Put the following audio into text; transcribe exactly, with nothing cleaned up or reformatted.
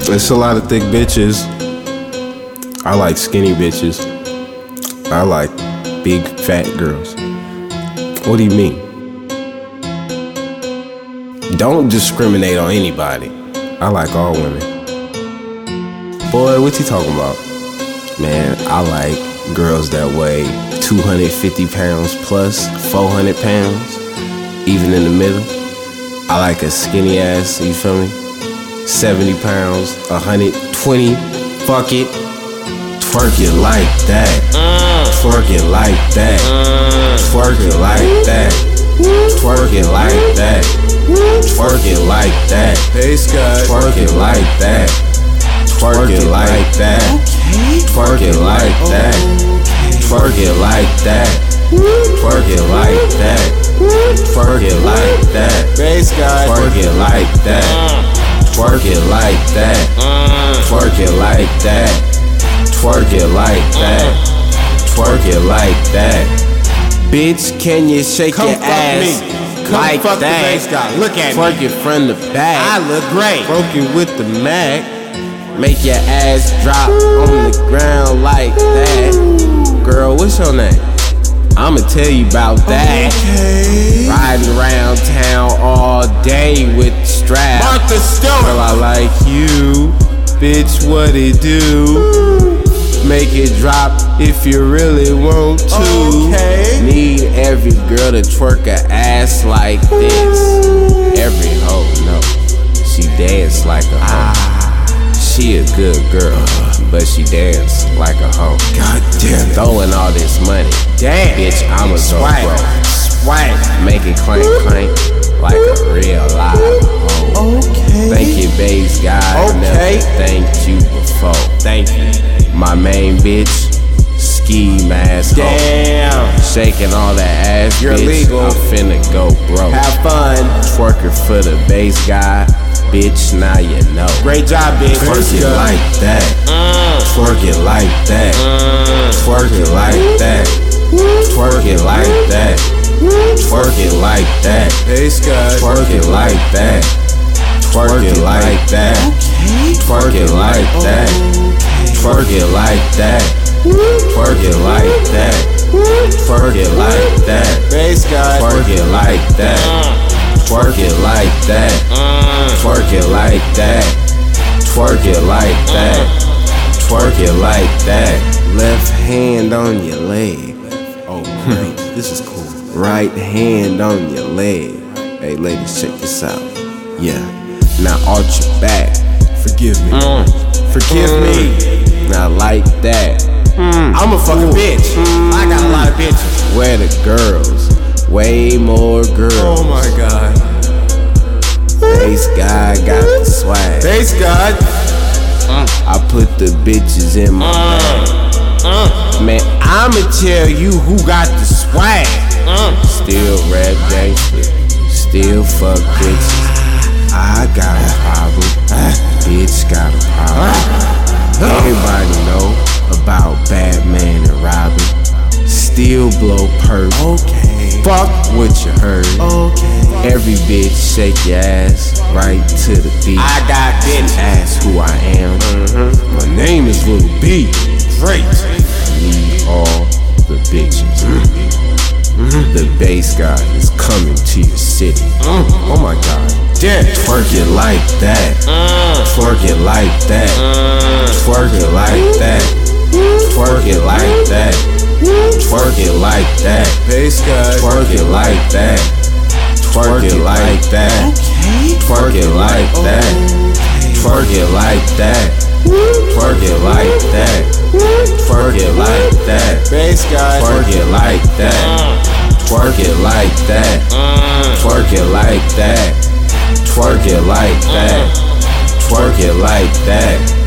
It's a lot of thick bitches. I like skinny bitches. I like big fat girls. What do you mean? Don't discriminate on anybody. I like all women. Boy, what you talking about? Man, I like girls that weigh two hundred fifty pounds plus, four hundred pounds, even in the middle. I like a skinny ass, you feel me? seventy pounds, one hundred twenty, fuck it. Twerk it like that. Twerk it like that. Twerk it like that. Twerk it like that. Twerk it like that. Twerk it like that. Twerk it like that. Twerk it like that. Twerk it like that. Twerk it like that. Twerk it like that. Bass guy. Twerk it like that. Twerk it like that. Twerk it like that. Twerk it like that. Twerk it like that. Bitch, can you shake Come your fuck ass me. Come like fuck that? the bass guy. Look at Twerk me. it from the back. I look great. Broke it with the Mac. Make your ass drop on the ground like that. Girl, what's your name? I'ma tell you about that. Okay. Riding around town all day with the strap. Martha Stewart. Girl, I like you. Bitch, what it do? Make it drop if you really want to. Okay. Need every girl to twerk a ass like this. Every hoe, no. She dance like a hoe. She a good girl, but she dance like a hoe. God damn it. Throwing all this money. Damn. Bitch, I'm a Swag. bro. Swag. Make it clank clank like a real live hoe. Okay. Thank you, bass guy. Okay. Never thanked you before. Thank you. My main bitch, ski mask. Damn. Shaking all that ass, You're bitch. legal. I'm finna go broke. Have fun. Twerker for the bass guy. Bitch, now you know. Great job, bitch. Twerk it like that. Twerk it like that. Twerk it like that. Twerk it like that. Twerk it like that. Bass guy. Twerk it like that. Twerk it like that. Twerk it like that. Twerk it like that. Twerk it like that. Twerk it like that. Bass guy. Twerk it like that. Twerk it like that. Twerk it like that. Twerk it like that. Twerk it like that. Left hand on your leg. Oh, great. This is cool. Right hand on your leg. Hey, ladies, check this out. Yeah. Now arch your back. Forgive me. Forgive me. Now like that. I'm a fucking bitch. I got a lot of bitches. Where the girls? Way more girls. Oh my god. Bass guy got the swag. Bass guy. I put the bitches in my bag. Man, I'ma tell you who got the swag. Still rap gangster. Still fuck bitches. I got a problem. Bitch got a problem. Everybody know about Batman and Robin. Still blow perp. Okay. Fuck what you heard. Okay. Every bitch shake your ass right to the beat. I got bitches. Ask who I am. My name is Lil B. Great. Need all the bitches. The bass guy is coming to your city. Oh my god. Yeah. Twerk it like that. Twerk it like that. Twerk it like that. Twerk it like that. Twerk it like that. Bass guy. Twerk it like that. Twerk it like that. Twerk it like that. Twerk it like that. Twerk it like that. Twerk it like that. Bass guy. Twerk it like that. Twerk it like that. Twerk it like that. Twerk it like that. Twerk it like that.